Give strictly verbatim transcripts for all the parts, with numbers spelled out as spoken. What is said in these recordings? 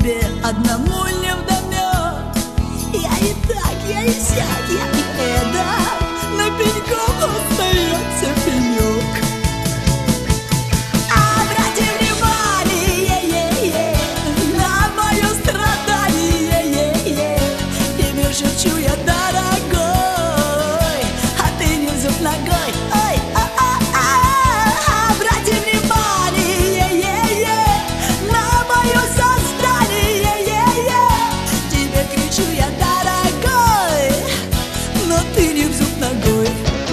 тебе одному невдомёк. Я и так, я и сяк, я и эдак, но пеньком остается пенек. Обрати внимание на мое страдание. Тебе шепчу я, дорогой, а ты не в зуб ногой. Ой, а-а-а, обрати внимание на мое создание. Тебе кричу я, дорогой, но ты не в зуб ногой.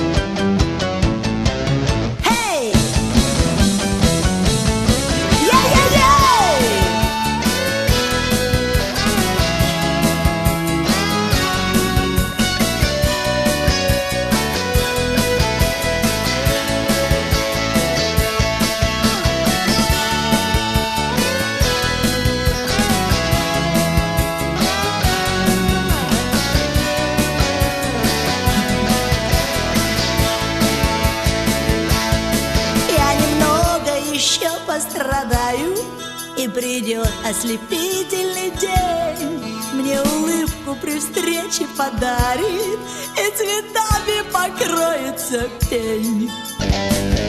Эй! Ей-ей-ей! Я немного еще пострадаю, и придет ослепительный день. Мне улыбку при встрече подарит, и цветами покроется пень.